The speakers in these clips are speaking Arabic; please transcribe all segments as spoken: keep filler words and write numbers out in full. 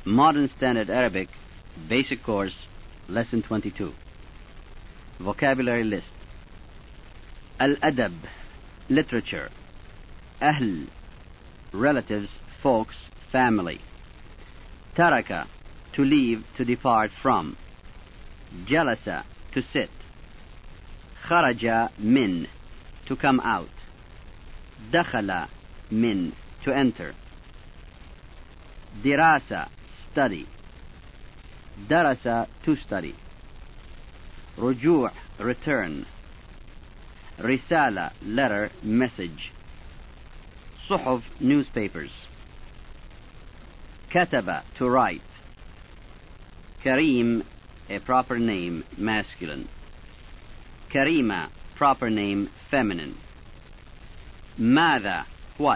Modern Standard Arabic, Basic Course, Lesson twenty-two. Vocabulary list. Al-Adab, literature. Ahl, relatives, folks, family. Taraka, to leave, to depart from. Jalasa, to sit. Kharaja, min, to come out. Dakhala, min, to enter. Dirasa, study. Darasa, to study. Ruju', return. Risala, letter, message. Suhuf, newspapers. Kataba, to write. Kareem, a proper name, masculine. Karima, proper name, feminine. Mada, what?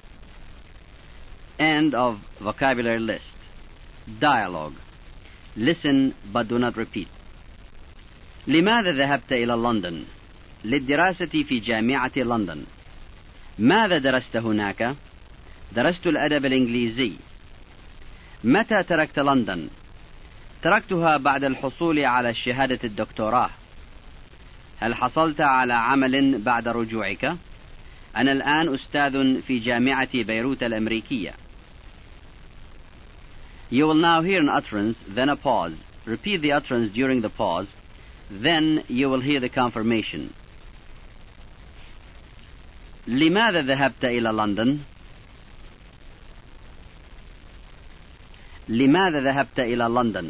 End of vocabulary list. Dialogue. Listen but do not repeat. لماذا ذهبت إلى لندن؟ للدراسة في جامعة لندن. ماذا درست هناك؟ درست الأدب الإنجليزي. متى تركت لندن؟ تركتها بعد الحصول على شهادة الدكتوراه. هل حصلت على عمل بعد رجوعك؟ أنا الآن أستاذ في جامعة بيروت الأمريكية. You will now hear an utterance, then a pause. Repeat the utterance during the pause, then you will hear the confirmation. لماذا ذهبت إلى لندن؟ لماذا ذهبت إلى لندن؟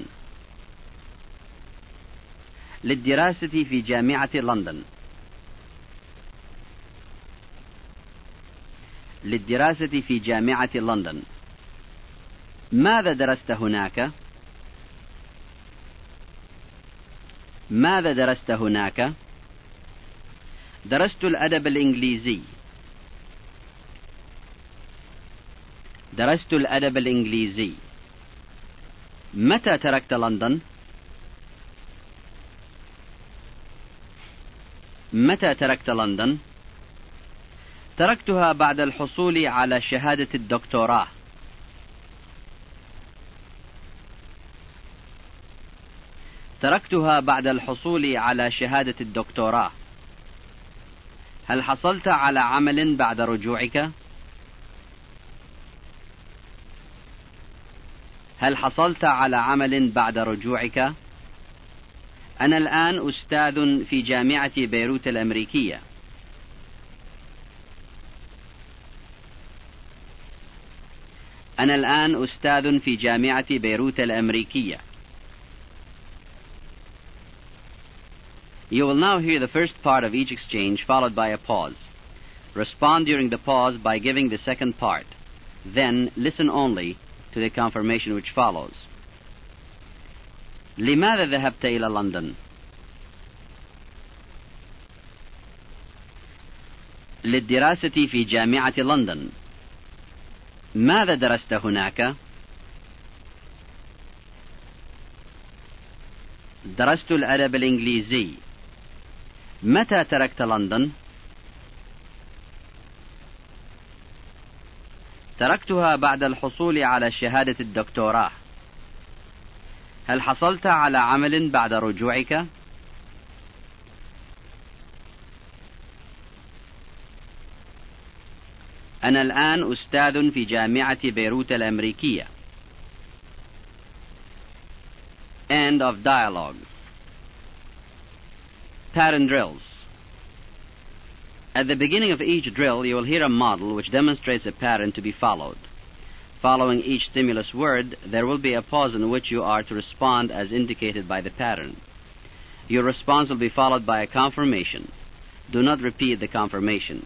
للدراسة في جامعة لندن. للدراسة في جامعة لندن. ماذا درست هناك؟ ماذا درست هناك؟ درست الأدب الإنجليزي. درست الأدب الإنجليزي. متى تركت لندن؟ متى تركت لندن؟ تركتها بعد الحصول على شهادة الدكتوراه. تركتها بعد الحصول على شهادة الدكتوراه. هل حصلت على عمل بعد رجوعك؟ هل حصلت على عمل بعد رجوعك؟ أنا الآن أستاذ في جامعة بيروت الأمريكية. أنا الآن أستاذ في جامعة بيروت الأمريكية. You will now hear the first part of each exchange followed by a pause. Respond during the pause by giving the second part. Then listen only to the confirmation which follows. لماذا ذهبت إلى لندن؟ للدراسة في جامعة لندن. ماذا درست هناك؟ درست الأدب الإنجليزي. متى تركت لندن؟ تركتها بعد الحصول على شهادة الدكتوراه. هل حصلت على عمل بعد رجوعك؟ أنا الآن أستاذ في جامعة بيروت الأمريكية. End of dialogue. Pattern drills. At the beginning of each drill, you will hear a model which demonstrates a pattern to be followed. Following each stimulus word, there will be a pause in which you are to respond as indicated by the pattern. Your response will be followed by a confirmation. Do not repeat the confirmation.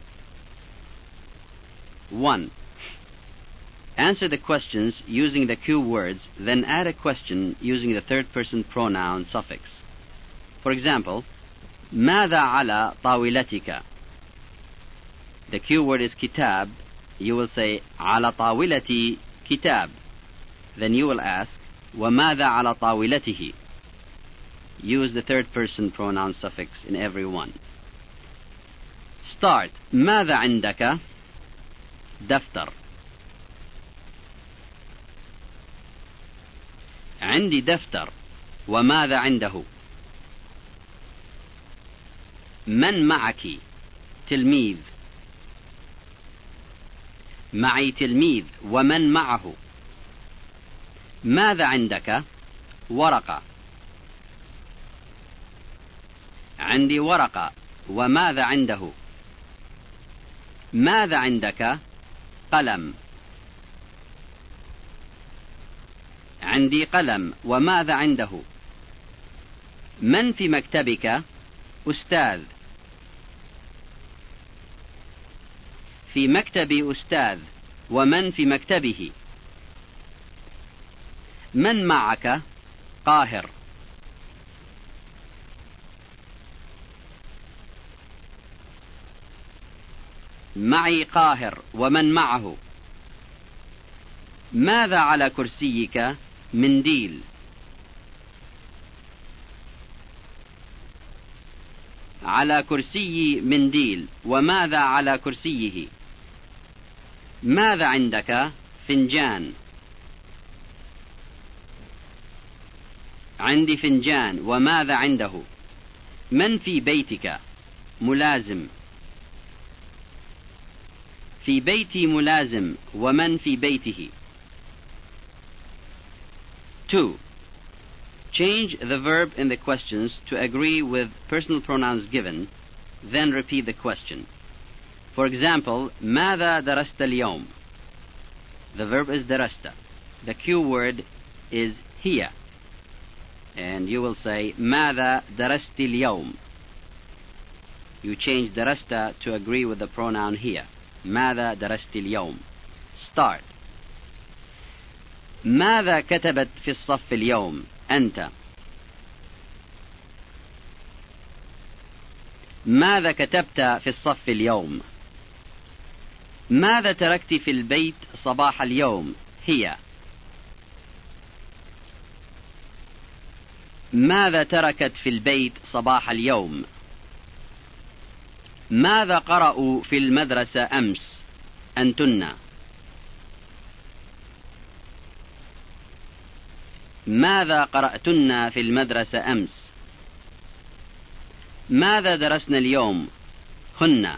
one. Answer the questions using the cue words, then add a question using the third-person pronoun suffix. For example, ماذا على طاولتك? The cue word is kitab. You will say على طاولتي كتاب. Then you will ask وماذا على طاولته? Use the third-person pronoun suffix in every one. Start. ماذا عندك؟ دفتر. عندي دفتر، وماذا عنده؟ من معك؟ تلميذ. معي تلميذ، ومن معه؟ ماذا عندك؟ ورقة. عندي ورقة، وماذا عنده؟ ماذا عندك؟ قلم. عندي قلم، وماذا عنده؟ من في مكتبك؟ أستاذ. في مكتبي أستاذ، ومن في مكتبه؟ من معك؟ قاهر. معي قاهر، ومن معه؟ ماذا على كرسيك؟ منديل. على كرسي منديل، وماذا على كرسيه؟ ماذا عندك؟ فنجان. عندي فنجان، وماذا عنده؟ من في بيتك؟ ملازم. في بيتي ملازم، ومن في بيته؟ two. Change the verb in the questions to agree with personal pronouns given, then repeat the question. For example, ماذا درست اليوم? The verb is درست. The cue word is هي. And you will say ماذا درست اليوم. You change درست to agree with the pronoun هي. ماذا درست اليوم. Start. ماذا كتبت في الصف اليوم؟ أنت. ماذا كتبت في الصف اليوم؟ ماذا تركت في البيت صباح اليوم؟ هي. ماذا تركت في البيت صباح اليوم؟ ماذا قرأوا في المدرسة أمس؟ أنتن. ماذا قرأتن في المدرسة أمس؟ ماذا درسنا اليوم؟ هن.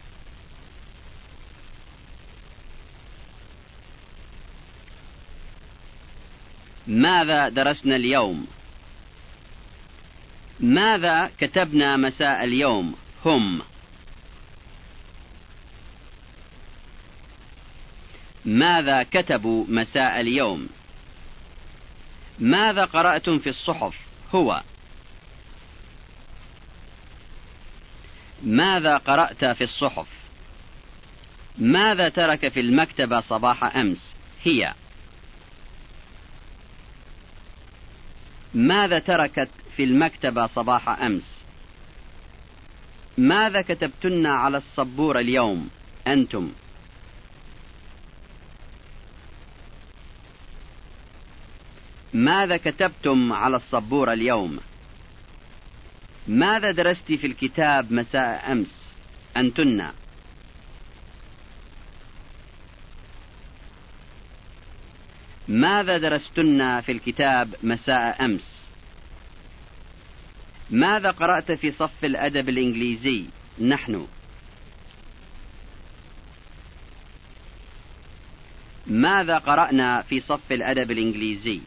ماذا درسنا اليوم؟ ماذا كتبنا مساء اليوم؟ هم. ماذا كتبوا مساء اليوم؟ ماذا قرأتم في الصحف؟ هو. ماذا قرأت في الصحف؟ ماذا ترك في المكتبة صباح أمس؟ هي. ماذا تركت في المكتبة صباح أمس؟ ماذا كتبتن على السبورة اليوم؟ أنتم. ماذا كتبتم على السبورة اليوم؟ ماذا درست في الكتاب مساء أمس؟ أنتن. ماذا درستن في الكتاب مساء أمس؟ ماذا قرأت في صف الأدب الإنجليزي؟ نحن. ماذا قرأنا في صف الأدب الإنجليزي؟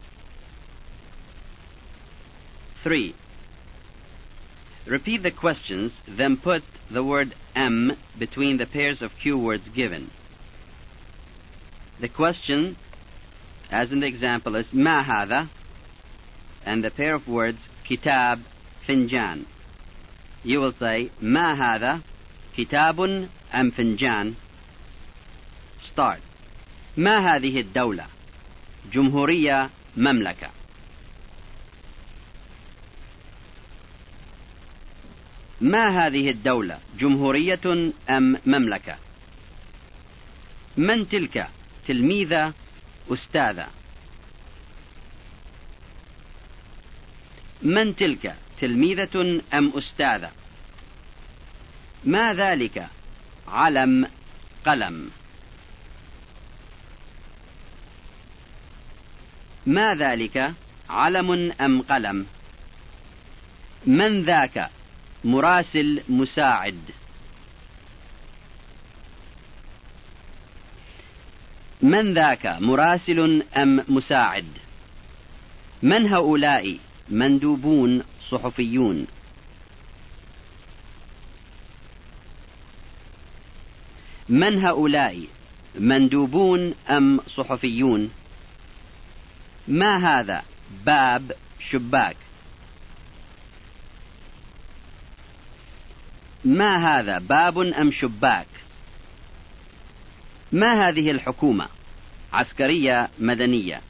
three. Repeat the questions, then put the word am between the pairs of cue words given. The question, as in the example, is ما هذا, and the pair of words كتاب فنجان. You will say ما هذا كتاب أم فنجان. Start. ما هذه الدولة؟ جمهورية مملكة. ما هذه الدولة؟ جمهورية أم مملكة؟ من تلك؟ تلميذة أستاذة. من تلك؟ تلميذة أم أستاذة؟ ما ذلك؟ علم قلم. ما ذلك؟ علم أم قلم؟ من ذاك؟ مراسل مساعد. من ذاك؟ مراسل أم مساعد؟ من هؤلاء؟ مندوبون صحفيون. من هؤلاء؟ مندوبون أم صحفيون؟ ما هذا؟ باب، شباك. ما هذا؟ باب أم شباك؟ ما هذه الحكومة؟ عسكرية، مدنية.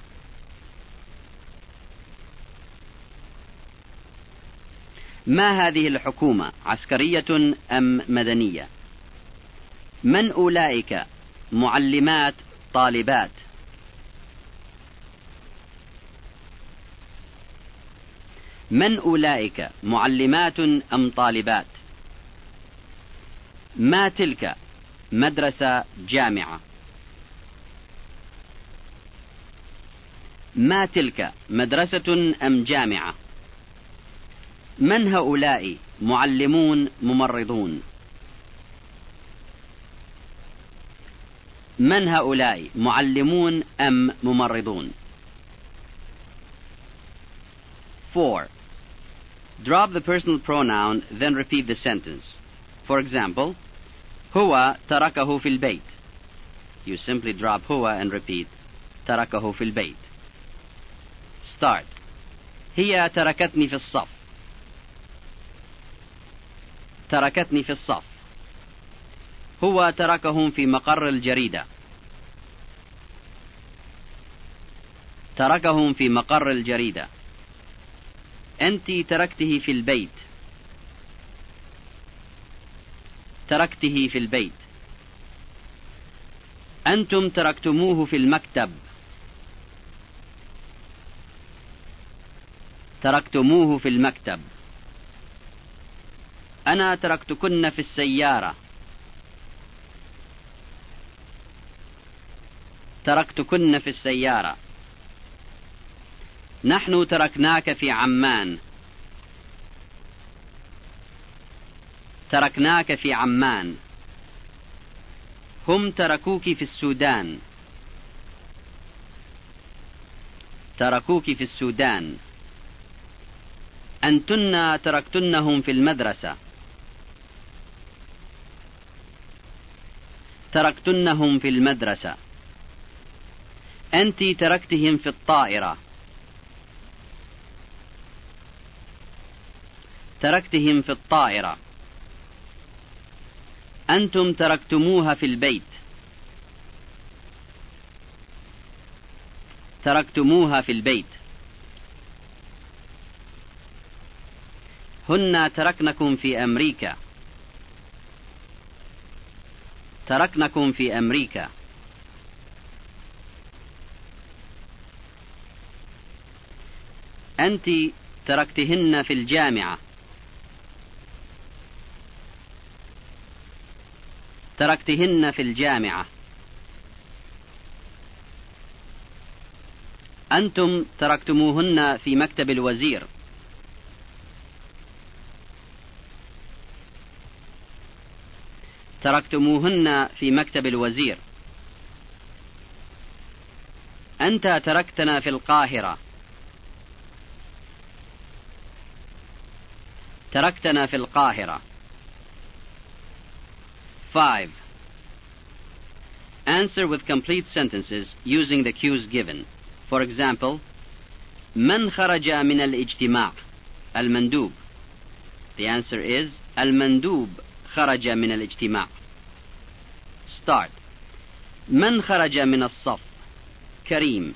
ما هذه الحكومة؟ عسكرية أم مدنية؟ من أولئك؟ معلمات، طالبات. من أولئك؟ معلمات أم طالبات؟ ما تلك؟ مدرسة، جامعة. ما تلك؟ مدرسة أم جامعة؟ من هؤلاء؟ معلمون، ممرضون. من هؤلاء؟ معلمون أم ممرضون. four. Drop the personal pronoun, then repeat the sentence. For example, هو تركه في البيت. You simply drop هو and repeat تركه في البيت. Start. هي تركتني في الصف. تركتني في الصف. هو تركهم في مقر الجريدة. تركهم في مقر الجريدة. أنت تركته في البيت. تركته في البيت. أنتم تركتموه في المكتب. تركتموه في المكتب. أنا تركتكن في السيارة. تركتكن في السيارة. نحن تركناك في عمان. تركناك في عمان. هم تركوك في السودان. تركوك في السودان. أنتن تركتنهم في المدرسة. تركتنهم في المدرسة. أنت تركتهم في الطائرة. تركتهم في الطائرة. أنتم تركتموها في البيت. تركتموها في البيت. هن تركنكم في أمريكا. تركنكم في أمريكا. أنت تركتهن في الجامعة. تركتهن في الجامعة. أنتم تركتموهن في مكتب الوزير. تركتموهن في مكتب الوزير. أنت تركتنا في القاهرة. تركتنا في القاهرة. five. Answer with complete sentences using the cues given. For example, من خرج من الاجتماع؟ المندوب. The answer is المندوب خرج من الاجتماع. Start. من خرج من الصف؟ كريم.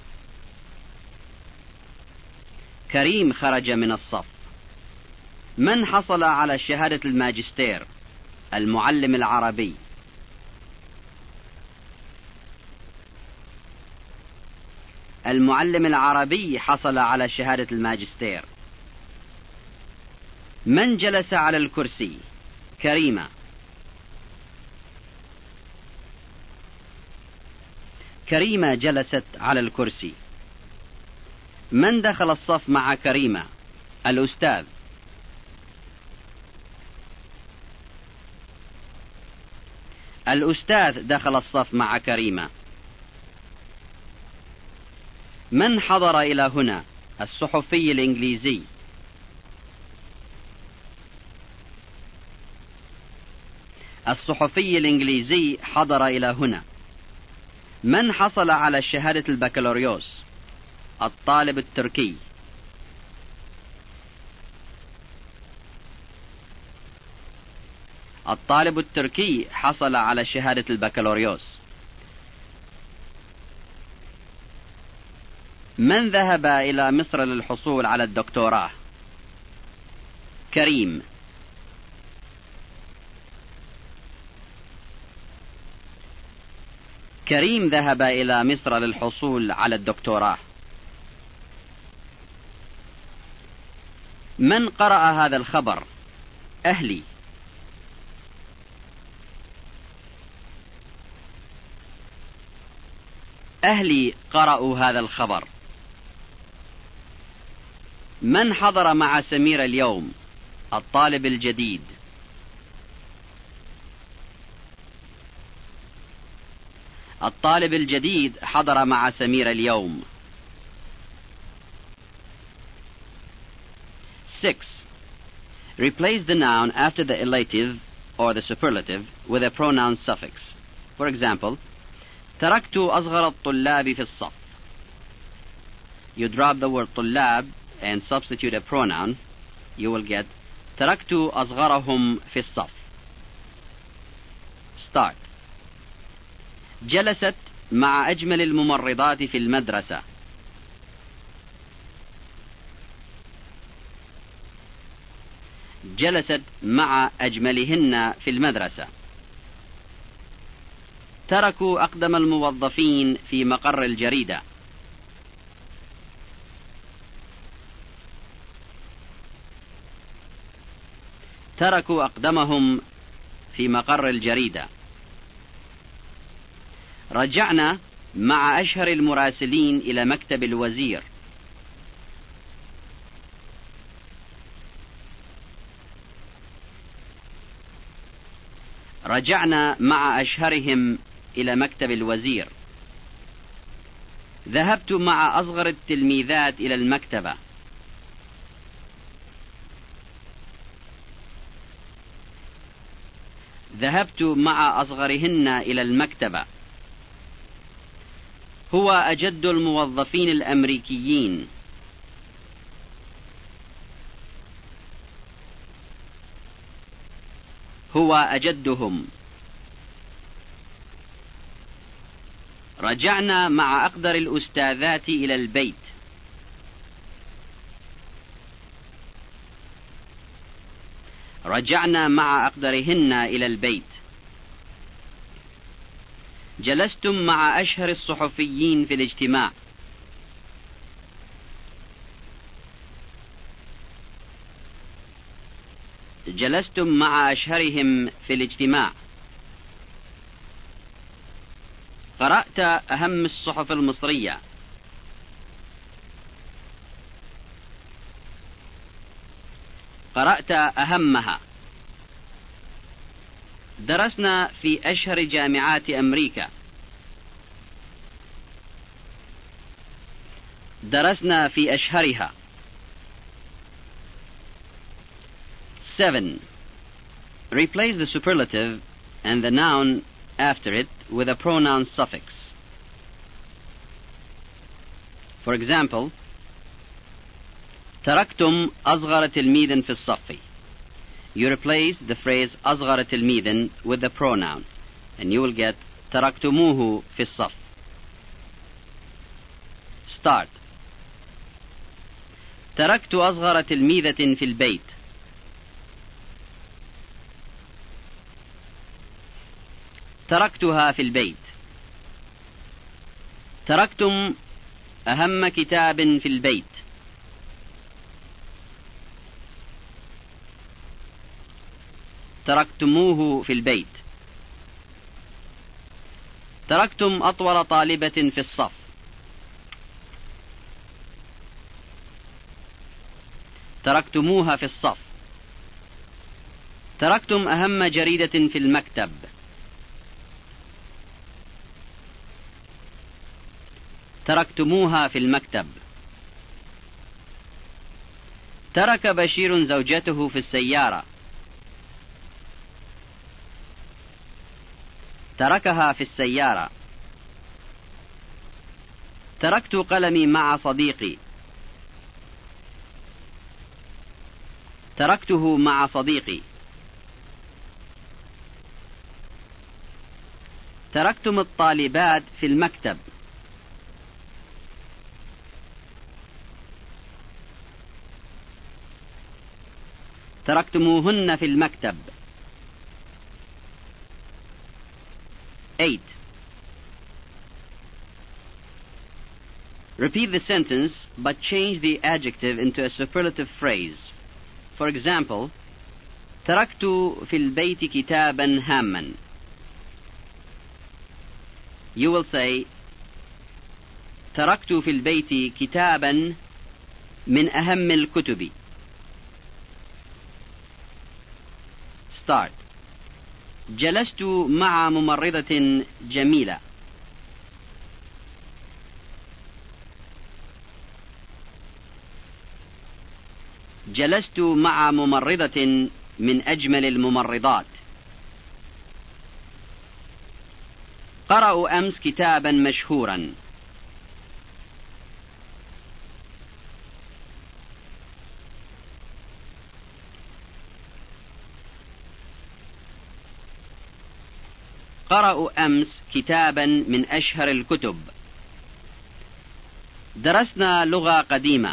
كريم خرج من الصف. من حصل على شهادة الماجستير؟ المعلم العربي. المعلم العربي حصل على شهادة الماجستير. من جلس على الكرسي؟ كريمة. كريمة جلست على الكرسي. من دخل الصف مع كريمة؟ الأستاذ. الأستاذ دخل الصف مع كريمة. من حضر إلى هنا؟ الصحفي الإنجليزي. الصحفي الإنجليزي حضر إلى هنا. من حصل على شهادة البكالوريوس؟ الطالب التركي. الطالب التركي حصل على شهادة البكالوريوس. من ذهب إلى مصر للحصول على الدكتوراه؟ كريم. كريم ذهب إلى مصر للحصول على الدكتوراه. من قرأ هذا الخبر؟ أهلي. أهلي قرأوا هذا الخبر. من حضر مع سمير اليوم؟ الطالب الجديد. الطالب الجديد حضر مع سمير اليوم. six. Replace the noun after the elative or the superlative with a pronoun suffix. For example, تركت أصغر الطلاب في الصف. You drop the word طلاب and substitute a pronoun. You will get تركت أصغرهم في الصف. Start. جلست مع أجمل الممرضات في المدرسة. جلست مع أجملهن في المدرسة. تركوا أقدم الموظفين في مقر الجريدة. تركوا أقدمهم في مقر الجريدة. رجعنا مع أشهر المراسلين إلى مكتب الوزير. رجعنا مع أشهرهم إلى مكتب الوزير. ذهبت مع أصغر التلميذات إلى المكتبة. ذهبت مع أصغرهن إلى المكتبة. هو أجد الموظفين الأمريكيين. هو أجدهم. رجعنا مع أقدر الأستاذات إلى البيت. رجعنا مع أقدرهن إلى البيت. جلستم مع أشهر الصحفيين في الاجتماع. جلستم مع أشهرهم في الاجتماع. قرأت أهم الصحف المصرية. قرأت أهمها. درسنا في أشهر جامعات أمريكا. درسنا في أشهرها. seven. Replace the superlative and the noun after it with a pronoun suffix. For example, تركتم أصغر تلميذ في الصف. You replace the phrase أصغر تلميذ with the pronoun and you will get تركتموه في الصف. Start. تركت أصغر تلميذة في البيت. تركتها في البيت. تركتم أهم كتاب في البيت. تركتموه في البيت. تركتم أطول طالبة في الصف. تركتموها في الصف. تركتم أهم جريدة في المكتب. تركتموها في المكتب. ترك بشير زوجته في السيارة. تركها في السيارة. تركت قلمي مع صديقي. تركته مع صديقي. تركتم الطالبات في المكتب. تركتموهن في المكتب. eight. Repeat the sentence, but change the adjective into a superlative phrase. For example, تركت في البيت كتابا هاما. You will say, تركت في البيت كتابا من أهم الكتب. Start. جلست مع ممرضة جميلة. جلست مع ممرضة من أجمل الممرضات. قرأوا أمس كتابا مشهورا. قرأوا أمس كتابا من أشهر الكتب. درسنا لغة قديمة.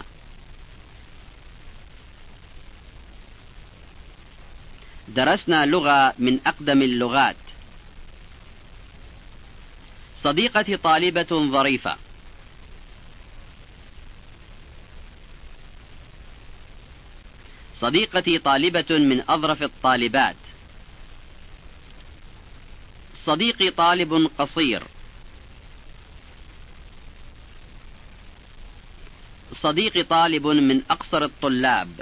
درسنا لغة من أقدم اللغات. صديقتي طالبة ظريفة. صديقتي طالبة من أظرف الطالبات. صديقي طالب قصير. صديقي طالب من أقصر الطلاب.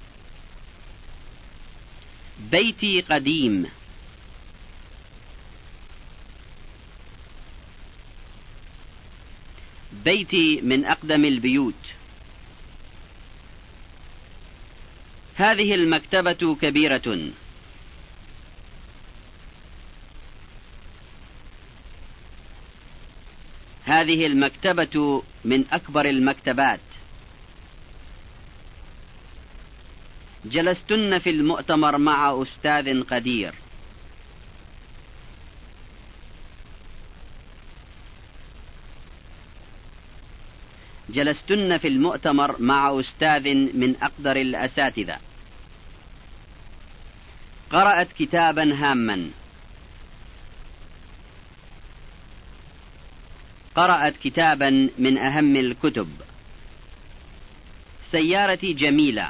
بيتي قديم. بيتي من أقدم البيوت. هذه المكتبة كبيرة. هذه المكتبة من أكبر المكتبات. جلستن في المؤتمر مع أستاذ قدير. جلستن في المؤتمر مع أستاذ من أقدر الأساتذة. قرأت كتابا هاما. قرأت كتابا من أهم الكتب. سيارتي جميلة.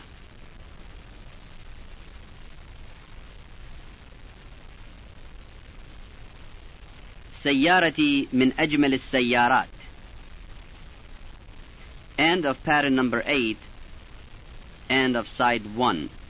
سيارتي من أجمل السيارات. End of pattern number eight. End of side one.